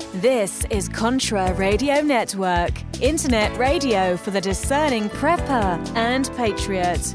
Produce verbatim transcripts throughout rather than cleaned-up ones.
This is Contra Radio Network, internet radio for the discerning prepper and patriot.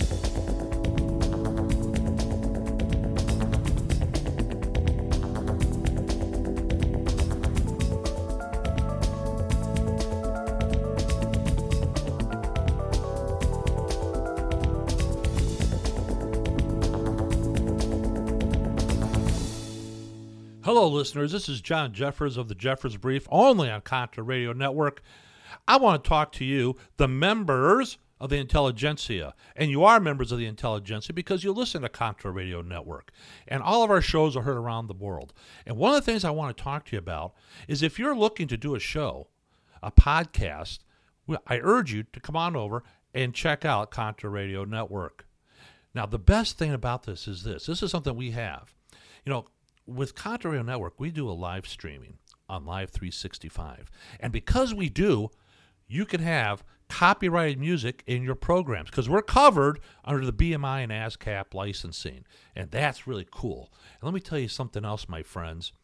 Hello, listeners. This is John Jeffers of the Jeffers Brief, only on Contra Radio Network. I want to talk to you, the members of the intelligentsia. And you are members of the intelligentsia because you listen to Contra Radio Network. And all of our shows are heard around the world. And one of the things I want to talk to you about is if you're looking to do a show, a podcast, I urge you to come on over and check out Contra Radio Network. Now, the best thing about this is this. This is something we have. You know, with Contra Radio Network, we do a live streaming on Live three sixty-five. And because we do, you can have copyrighted music in your programs because we're covered under the B M I and ASCAP licensing. And that's really cool. And let me tell you something else, my friends.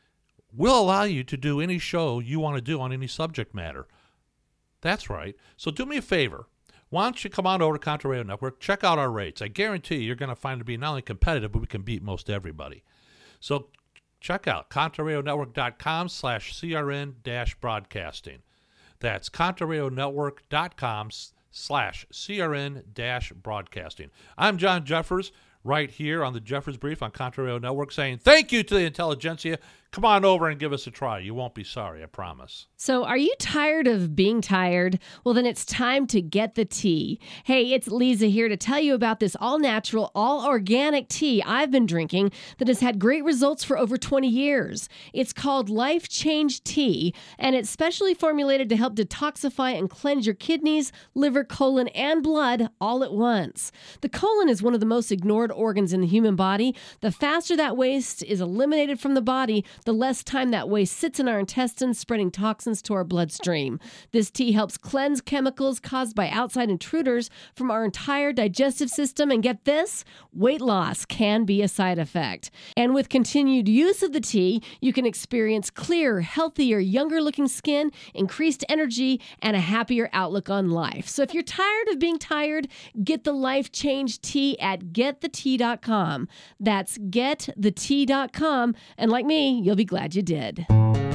We'll allow you to do any show you want to do on any subject matter. That's right. So do me a favor. Why don't you come on over to Contra Radio Network, check out our rates. I guarantee you you're going to find it to be not only competitive, but we can beat most everybody. So check out contraradionetwork.com slash CRN dash broadcasting. That's contraradionetwork.com slash CRN dash broadcasting. I'm John Jeffers, right here on the Jeffers Brief on Contra Radio Network, saying thank you to the intelligentsia. Come on over and give us a try. You won't be sorry, I promise. So are you tired of being tired? Well, then it's time to get the tea. Hey, it's Lisa here to tell you about this all-natural, all-organic tea I've been drinking that has had great results for over twenty years. It's called Life Change Tea, and it's specially formulated to help detoxify and cleanse your kidneys, liver, colon, and blood all at once. The colon is one of the most ignored organs in the human body. The faster that waste is eliminated from the body, the less time that waste sits in our intestines, spreading toxins to our bloodstream. This tea helps cleanse chemicals caused by outside intruders from our entire digestive system. And get this, weight loss can be a side effect. And with continued use of the tea, you can experience clearer, healthier, younger-looking skin, increased energy, and a happier outlook on life. So if you're tired of being tired, get the Life Change Tea at get the tea dot com. That's get the tea dot com. And like me, you'll be glad you did.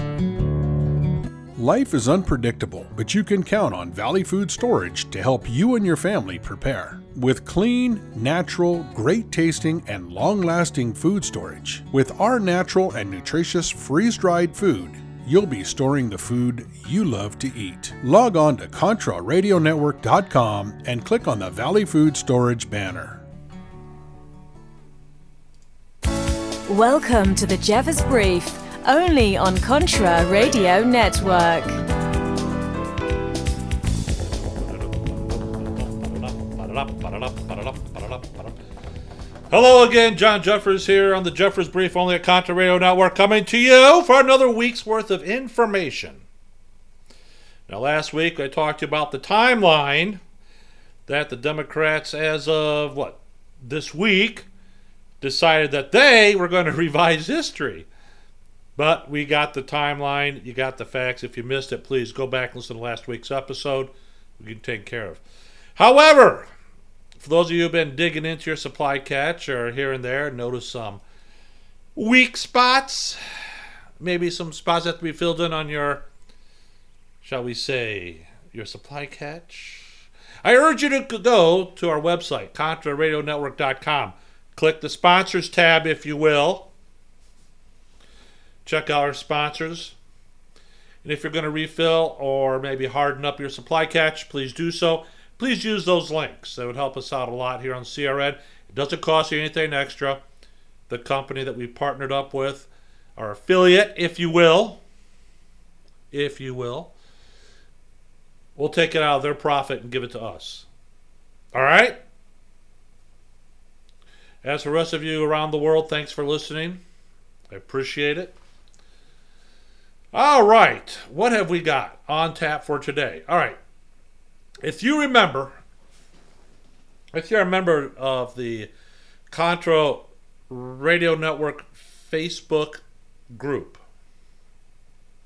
Life is unpredictable, but you can count on Valley Food Storage to help you and your family prepare. With clean, natural, great-tasting, and long-lasting food storage, with our natural and nutritious freeze-dried food, you'll be storing the food you love to eat. Log on to contra radio network dot com and click on the Valley Food Storage banner. Welcome to the Jeffers Brief, only on Contra Radio Network. Hello again, John Jeffers here on the Jeffers Brief, only at Contra Radio Network, coming to you for another week's worth of information. Now, last week I talked to you about the timeline that the Democrats, as of, what, this week, decided that they were going to revise history. But we got the timeline, you got the facts. If you missed it, please go back and listen to last week's episode. We can take care of. However, for those of you who have been digging into your supply catch or here and there, notice some weak spots. Maybe some spots that have to be filled in on your, shall we say, your supply catch. I urge you to go to our website, contra radio network dot com. Click the sponsors tab, if you will. Check out our sponsors. And if you're going to refill or maybe harden up your supply catch, please do so. Please use those links. That would help us out a lot here on C R N. It doesn't cost you anything extra. The company that we partnered up with, our affiliate, if you will, if you will, we'll take it out of their profit and give it to us. All right? As for the rest of you around the world, thanks for listening. I appreciate it. All right. What have we got on tap for today? All right. If you remember, if you're a member of the Contra Radio Network Facebook group,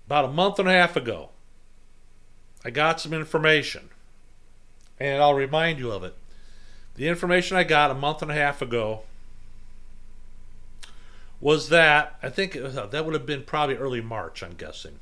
about a month and a half ago, I got some information, and I'll remind you of it. The information I got a month and a half ago was that, I think it was, that would have been probably early March, I'm guessing.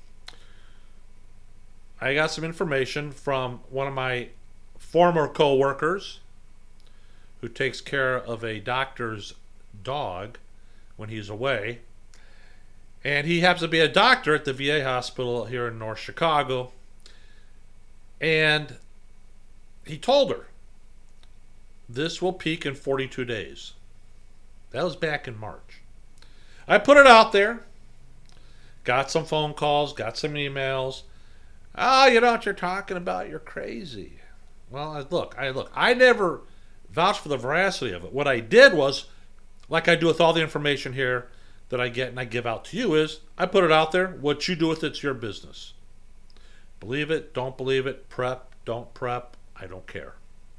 I got some information from one of my former co-workers who takes care of a doctor's dog when he's away. And he happens to be a doctor at the V A hospital here in North Chicago. And he told her, this will peak in forty-two days. That was back in March. I put it out there. Got some phone calls, got some emails. Oh, you know what you're talking about? You're crazy. Well, look, I look, I never vouched for the veracity of it. What I did was, like I do with all the information here that I get and I give out to you, is I put it out there. What you do with it's your business. Believe it, don't believe it, prep, don't prep, I don't care.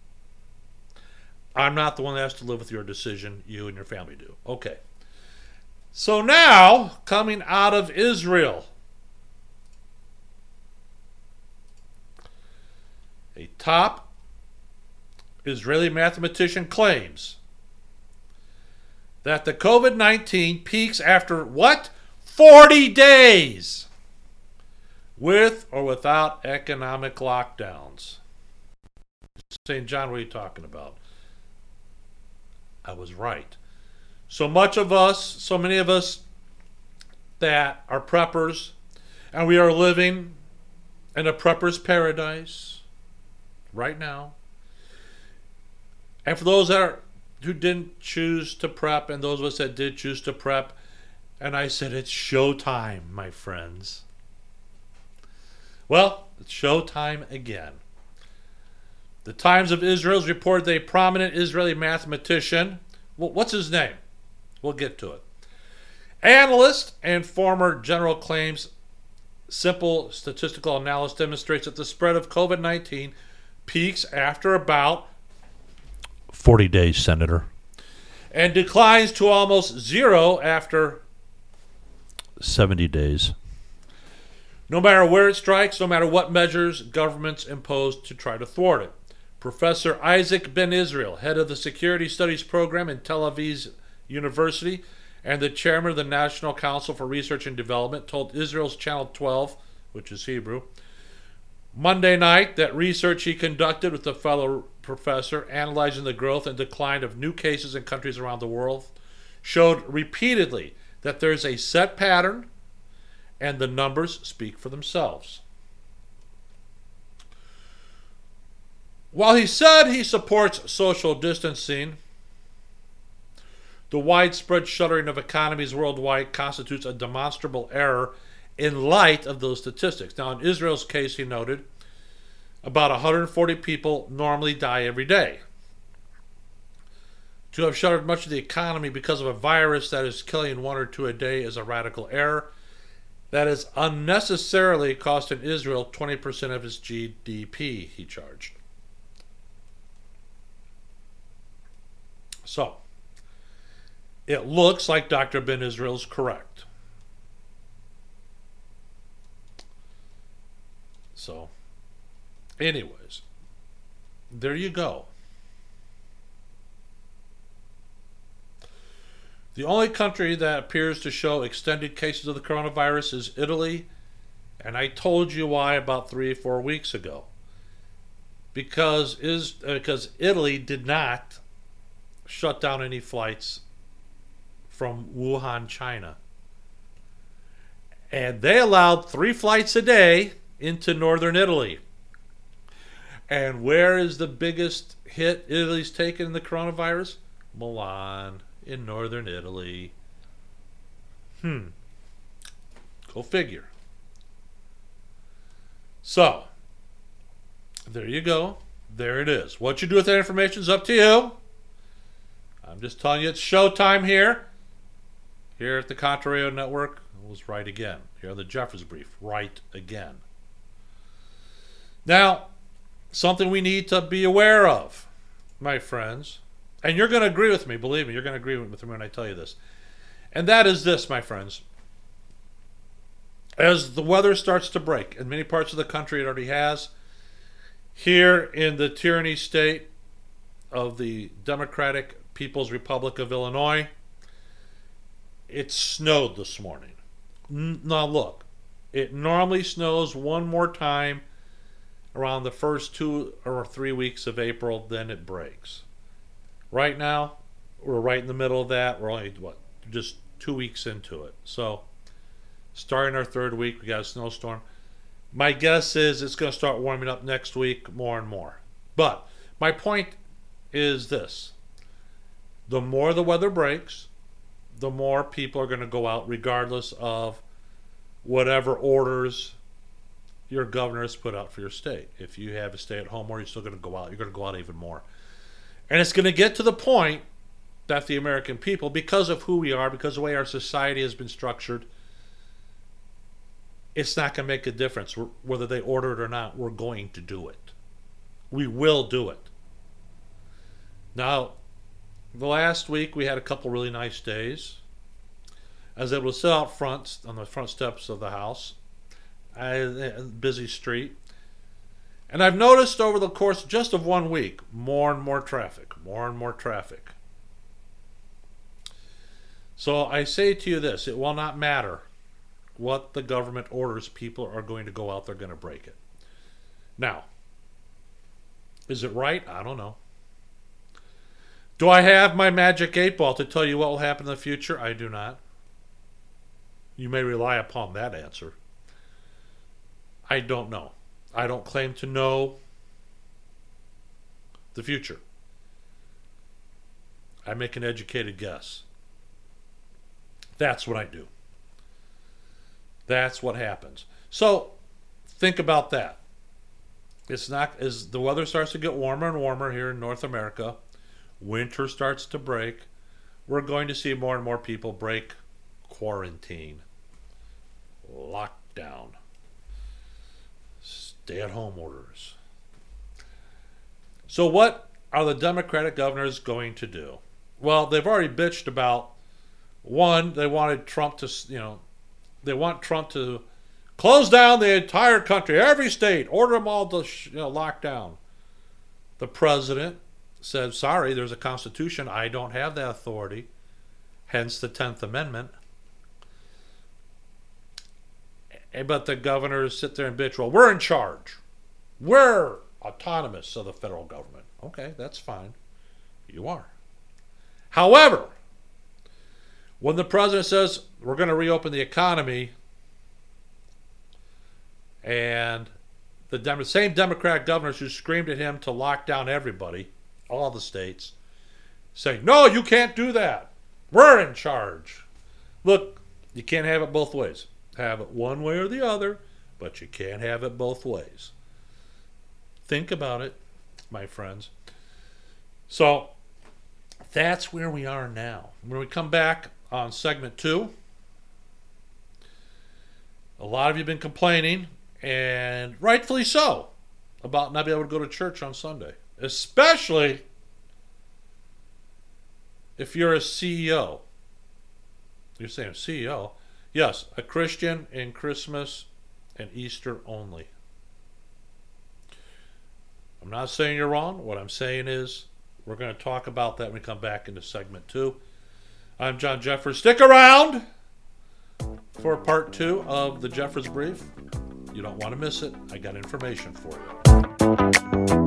I'm not the one that has to live with your decision. You and your family do. Okay. So now, coming out of Israel, a top Israeli mathematician claims that the COVID nineteen peaks after what? forty days, with or without economic lockdowns. Saying, John, what are you talking about? I was right. So much of us, so many of us that are preppers, and we are living in a prepper's paradise right now. And for those that are, who didn't choose to prep, and those of us that did choose to prep, and I said, it's showtime, my friends. Well, it's showtime again. The Times of Israel reported that a prominent Israeli mathematician, well, what's his name? We'll get to it. Analyst and former general claims simple statistical analysis demonstrates that the spread of COVID nineteen peaks after about forty days, Senator, and declines to almost zero after seventy days. No matter where it strikes, no matter what measures governments impose to try to thwart it. Professor Isaac Ben Israel, head of the Security Studies program in Tel Aviv University and the chairman of the National Council for Research and Development, told Israel's Channel twelve, which is Hebrew, Monday night that research he conducted with a fellow professor analyzing the growth and decline of new cases in countries around the world showed repeatedly that there's a set pattern and the numbers speak for themselves. While he said he supports social distancing, the widespread shuttering of economies worldwide constitutes a demonstrable error in light of those statistics. Now, in Israel's case, he noted, about one hundred forty people normally die every day. To have shuttered much of the economy because of a virus that is killing one or two a day is a radical error that is unnecessarily costing Israel twenty percent of its G D P, he charged. So, it looks like Doctor Ben Israel is correct. So, anyways, there you go. The only country that appears to show extended cases of the coronavirus is Italy, and I told you why about three or four weeks ago. Because is because Italy did not shut down any flights from Wuhan, China. And they allowed three flights a day into northern Italy. And where is the biggest hit Italy's taken in the coronavirus? Milan, in northern Italy. Hmm. Go figure. So, there you go. There it is. What you do with that information is up to you. I'm just telling you it's showtime here. Here at the Contra Radio Network, I was right again. Here on the Jeffers Brief, right again. Now, something we need to be aware of, my friends, and you're going to agree with me, believe me, you're going to agree with me when I tell you this, and that is this, my friends. as the weather starts to break, in many parts of the country it already has, here in the tyranny state of the Democratic People's Republic of Illinois, it snowed this morning. Now look, it normally snows one more time around the first two or three weeks of April, then it breaks. Right now, we're right in the middle of that. We're only, what, just two weeks into it. So, starting our third week, we got a snowstorm. My guess is it's going to start warming up next week more and more. But my point is this. The more the weather breaks, the more people are going to go out regardless of whatever orders your governor has put out for your state. If you have a stay-at-home order, you're still going to go out. You're going to go out even more. And it's going to get to the point that the American people, because of who we are, because of the way our society has been structured, it's not going to make a difference whether they order it or not. We're going to do it. We will do it. Now, the last week we had a couple really nice days. I was able to sit out front on the front steps of the house, a busy street, and I've noticed over the course just of one week more and more traffic, more and more traffic. So I say to you this: it will not matter what the government orders. People are going to go out, they're going to break it. Now, is it right? I don't know. Do I have my magic eight ball to tell you what will happen in the future? I do not. You may rely upon that answer. I don't know. I don't claim to know the future. I make an educated guess. That's what I do. That's what happens. So think about that. It's not, as the weather starts to get warmer and warmer here in North America, winter starts to break, we're going to see more and more people break quarantine, lockdown, stay-at-home orders. So what are the Democratic governors going to do? Well, they've already bitched about, one, they wanted Trump to, you know, they want Trump to close down the entire country, every state, order them all to you know, lock down. The president said, sorry, there's a constitution. I don't have that authority. Hence the tenth Amendment. But the governors sit there and bitch, well, we're in charge. We're autonomous of the federal government. Okay, that's fine. You are. However, when the president says we're going to reopen the economy, and the Dem- same Democratic governors who screamed at him to lock down everybody, all the states, say, no, you can't do that. We're in charge. Look, you can't have it both ways. Have it one way or the other, but you can't have it both ways. Think about it, my friends. So that's where we are now. When we come back on segment two, a lot of you have been complaining, and rightfully so, about not being able to go to church on Sunday, especially if you're a C E O. You're saying C E O? Yes, a Christian in Christmas and Easter only. I'm not saying you're wrong. What I'm saying is we're going to talk about that when we come back into segment two. I'm John Jeffers. Stick around for part two of the Jeffers Brief. You don't want to miss it. I got information for you.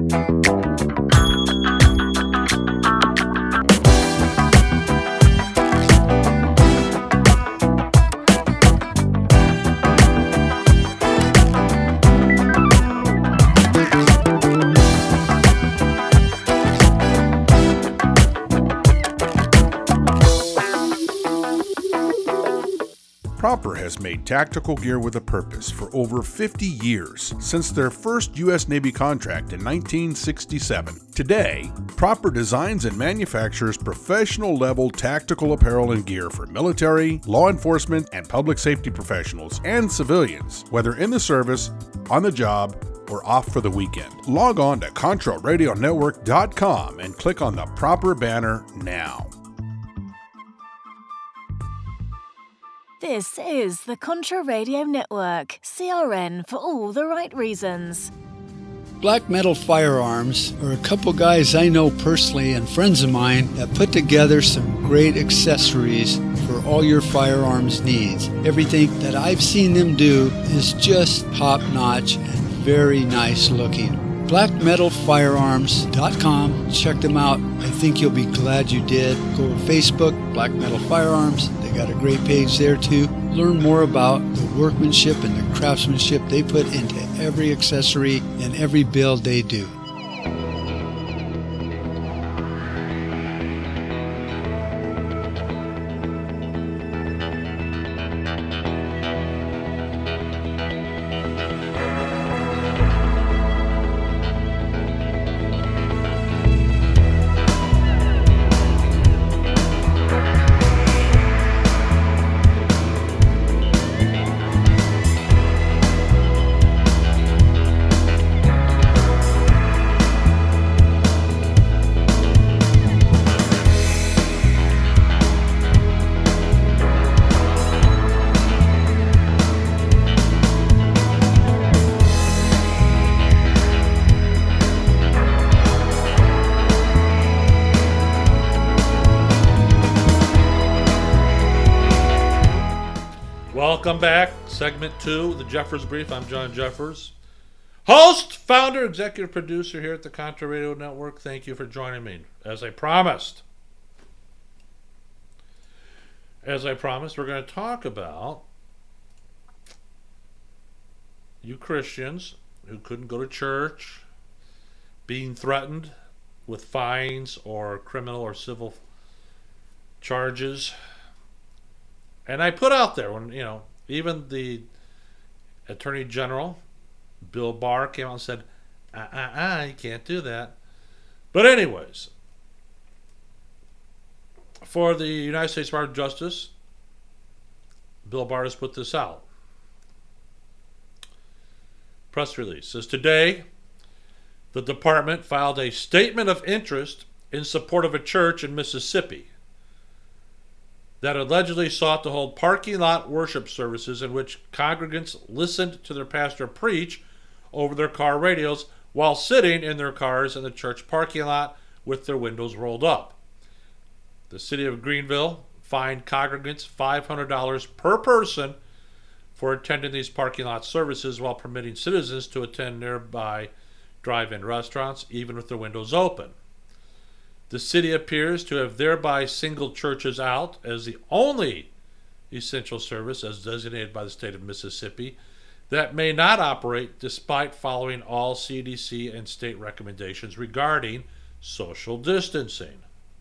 Propper has made tactical gear with a purpose for over fifty years, since their first U S Navy contract in nineteen sixty-seven. Today, Propper designs and manufactures professional-level tactical apparel and gear for military, law enforcement, and public safety professionals and civilians, whether in the service, on the job, or off for the weekend. Log on to Contra Radio Network dot com and click on the Propper banner now. This is the Contra Radio Network, C R N for all the right reasons. Black Metal Firearms are a couple guys I know personally and friends of mine that put together some great accessories for all your firearms needs. Everything that I've seen them do is just top-notch and very nice looking. black metal firearms dot com. Check them out. I think you'll be glad you did. Go to Facebook, Black Metal Firearms. They got a great page there too. Learn more about the workmanship and the craftsmanship they put into every accessory and every build they do. Welcome back. Segment two, the Jeffers Brief. I'm John Jeffers. Host, founder, executive producer here at the Contra Radio Network. Thank you for joining me. As I promised, as I promised, we're going to talk about you Christians who couldn't go to church, being threatened with fines or criminal or civil charges. And I put out there when, you know, even the Attorney General, Bill Barr, came out and said, uh, uh, uh, you can't do that. But anyways, for the United States Department of Justice, Bill Barr has put this out. Press release says, today, the department filed a statement of interest in support of a church in Mississippi that allegedly sought to hold parking lot worship services in which congregants listened to their pastor preach over their car radios while sitting in their cars in the church parking lot with their windows rolled up. The city of Greenville fined congregants five hundred dollars per person for attending these parking lot services while permitting citizens to attend nearby drive-in restaurants, even with their windows open. The city appears to have thereby singled churches out as the only essential service, as designated by the state of Mississippi, that may not operate despite following all C D C and state recommendations regarding social distancing.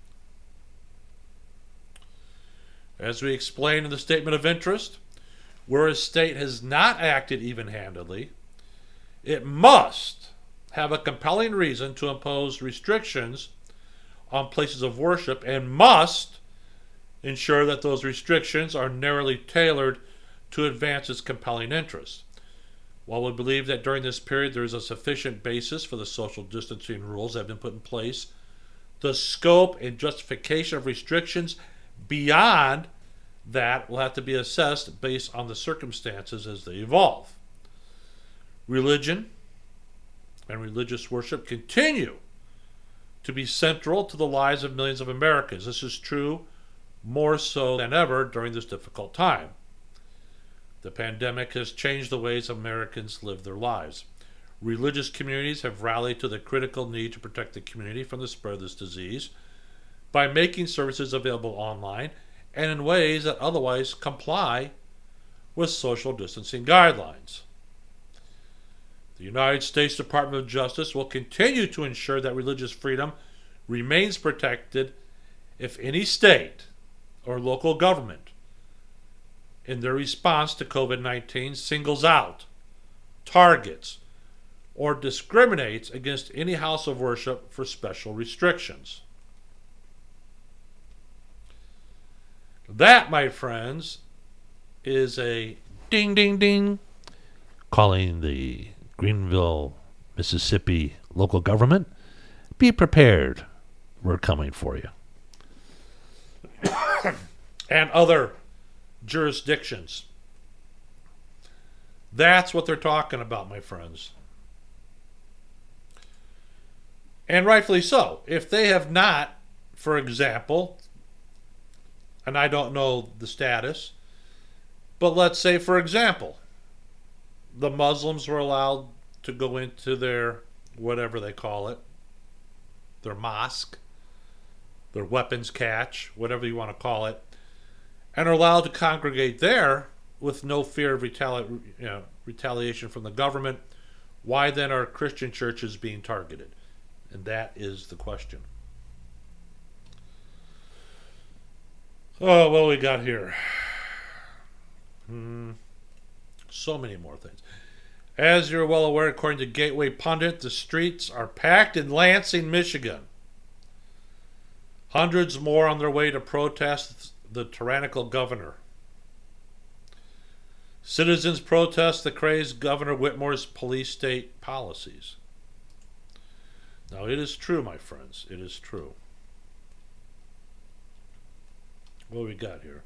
As we explained in the statement of interest, where a state has not acted even-handedly, it must have a compelling reason to impose restrictions on places of worship and must ensure that those restrictions are narrowly tailored to advance its compelling interests. While we believe that during this period there is a sufficient basis for the social distancing rules that have been put in place, the scope and justification of restrictions beyond that will have to be assessed based on the circumstances as they evolve. Religion and religious worship continue to be central to the lives of millions of Americans. This is true more so than ever during this difficult time. The pandemic has changed the ways Americans live their lives. Religious communities have rallied to the critical need to protect the community from the spread of this disease by making services available online and in ways that otherwise comply with social distancing guidelines. The United States Department of Justice will continue to ensure that religious freedom remains protected if any state or local government, in their response to COVID nineteen, singles out, targets, or discriminates against any house of worship for special restrictions. That, my friends, is a ding, ding, ding, calling the Greenville, Mississippi local government. Be prepared. We're coming for you. And other jurisdictions. That's what they're talking about, my friends. And rightfully so. If they have not, for example, and I don't know the status, but let's say, for example, the Muslims were allowed to go into their, whatever they call it, their mosque, their weapons cache, whatever you want to call it, and are allowed to congregate there with no fear of retali- you know, retaliation from the government. Why then are Christian churches being targeted? And that is the question. Oh, what do we got here? Hmm. So many more things. As you're well aware, according to Gateway Pundit, the streets are packed in Lansing, Michigan. Hundreds more on their way to protest the tyrannical governor. Citizens protest the crazed Governor Whitmore's police state policies. Now, it is true, my friends. It is true. What do we got here?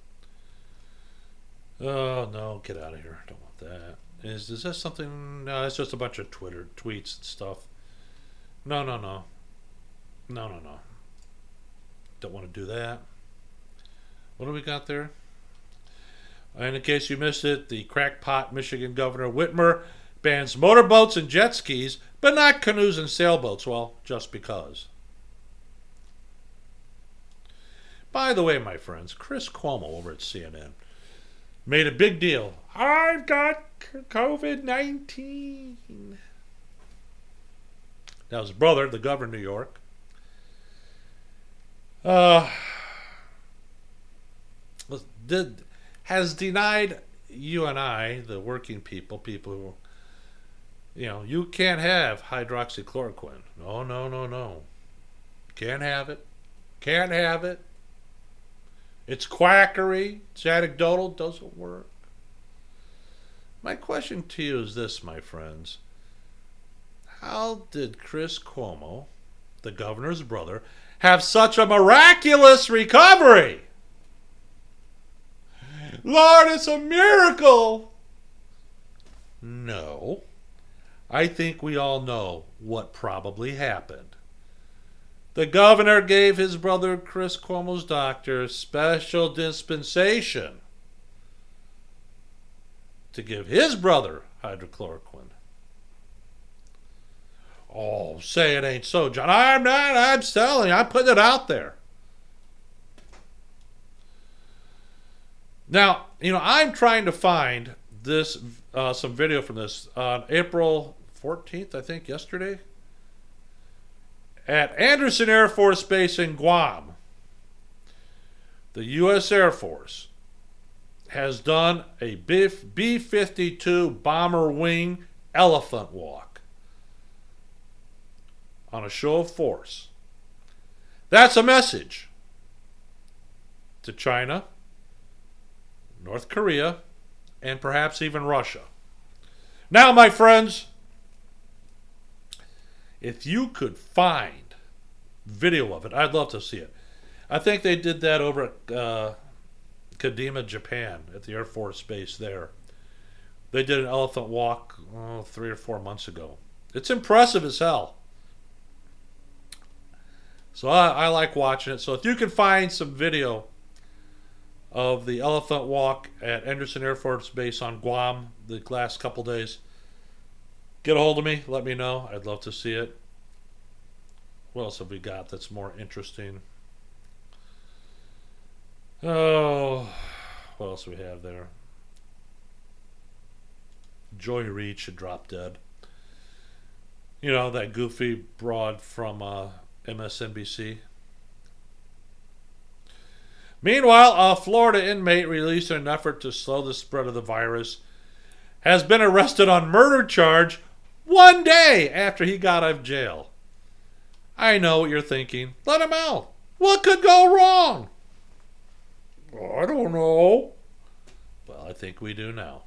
Oh, no. Get out of here. I don't want that. Is, is this something? No, it's just a bunch of Twitter tweets and stuff. No, no, no. No, no, no. Don't want to do that. What do we got there? And in case you missed it, the crackpot Michigan Governor Whitmer bans motorboats and jet skis, but not canoes and sailboats. Well, just because. By the way, my friends, Chris Cuomo over at C N N made a big deal. I've got COVID nineteen. Now his brother, the governor of New York, uh, did, has denied you and I, the working people, people who, you know, you can't have hydroxychloroquine. No, no, no, no. Can't have it. Can't have it. It's quackery. It's anecdotal. Doesn't work. My question to you is this, my friends. How did Chris Cuomo, the governor's brother, have such a miraculous recovery? Lord, it's a miracle. No. I think we all know what probably happened. The governor gave his brother Chris Cuomo's doctor special dispensation to give his brother hydrochloroquine. Oh, say it ain't so, John. I'm not. I'm telling you. I'm putting it out there. Now, you know, I'm trying to find this, uh, some video from this on April fourteenth, I think, yesterday, at Anderson Air Force Base in Guam. The U S Air Force has done a B fifty-two bomber wing elephant walk on a show of force. That's a message to China, North Korea, and perhaps even Russia. Now, my friends, if you could find video of it, I'd love to see it. I think they did that over at uh, Kadima, Japan, at the Air Force Base there. They did an elephant walk oh, three or four months ago. It's impressive as hell. So I, I like watching it. So if you can find some video of the elephant walk at Anderson Air Force Base on Guam the last couple days, get a hold of me. Let me know. I'd love to see it. What else have we got that's more interesting? Oh, what else do we have there? Joy Reid should drop dead. You know, that goofy broad from uh, M S N B C. Meanwhile, a Florida inmate released in an effort to slow the spread of the virus has been arrested on murder charge one day after he got out of jail. I know what you're thinking. Let him out. What could go wrong? I don't know. Well, I think we do now.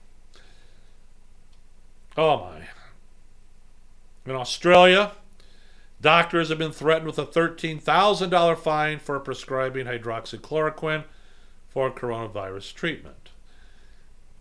Oh, my. In Australia, doctors have been threatened with a thirteen thousand dollars fine for prescribing hydroxychloroquine for coronavirus treatment.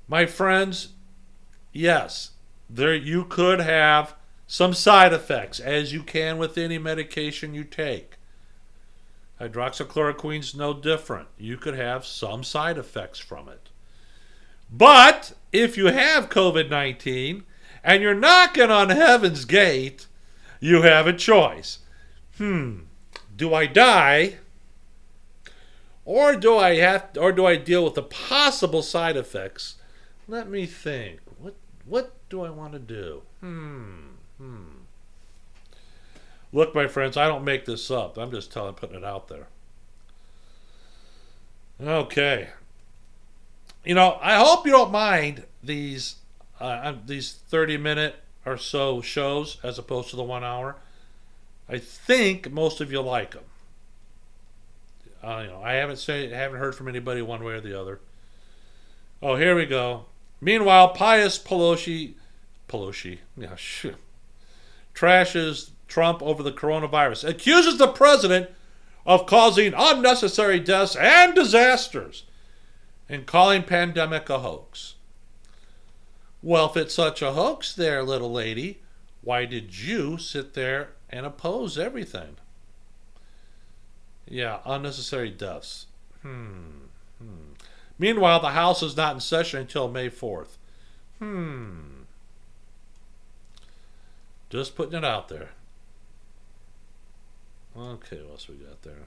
My friends, yes, there you could have some side effects, as you can with any medication you take. Hydroxychloroquine's no different. You could have some side effects from it. But if you have covid nineteen and you're knocking on heaven's gate, you have a choice. Hmm, do I die? Or do I have or do I deal with the possible side effects? Let me think. What what do I want to do? Hmm. Hmm. Look, my friends, I don't make this up. I'm just telling, putting it out there. Okay. You know, I hope you don't mind these uh, these thirty minute or so shows as opposed to the one hour. I think most of you like them. Uh, you know, I haven't say, haven't heard from anybody one way or the other. Oh, here we go. Meanwhile, pious Pelosi, Pelosi, yeah, shit, trashes Trump over the coronavirus, accuses the president of causing unnecessary deaths and disasters, and calling pandemic a hoax. Well, if it's such a hoax there, little lady, why did you sit there and oppose everything? Yeah, unnecessary deaths. Hmm. Hmm. Meanwhile, the House is not in session until May fourth. Hmm. Just putting it out there. Okay, what else we got there?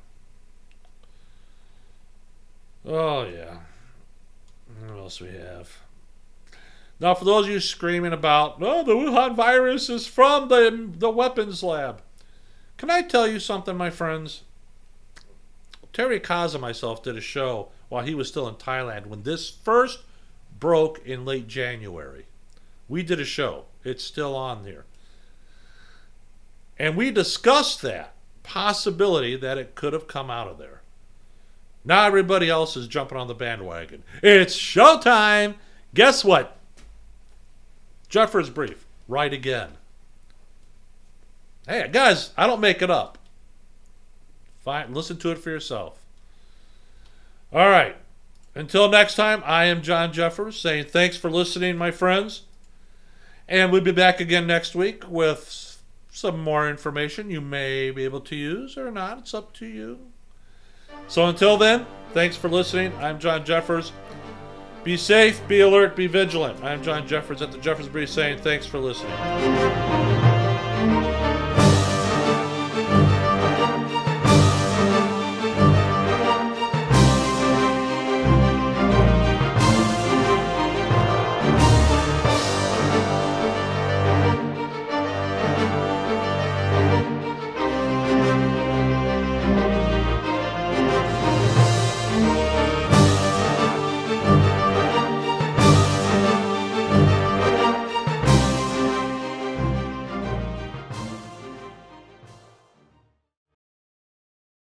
Oh, yeah. What else we have? Now, for those of you screaming about, oh, the Wuhan virus is from the, the weapons lab. Can I tell you something, my friends? Terry Kaz and myself did a show while he was still in Thailand when this first broke in late January. We did a show. It's still on there. And we discussed that possibility that it could have come out of there. Now everybody else is jumping on the bandwagon. It's showtime! Guess what? Jeffers Brief, right again. Hey, guys, I don't make it up. Fine, listen to it for yourself. All right. Until next time, I am John Jeffers saying thanks for listening, my friends. And we'll be back again next week with some more information you may be able to use or not. It's up to you. So until then, thanks for listening. I'm John Jeffers. Be safe, be alert, be vigilant. I'm John Jeffers at the Jeffers Brief saying thanks for listening.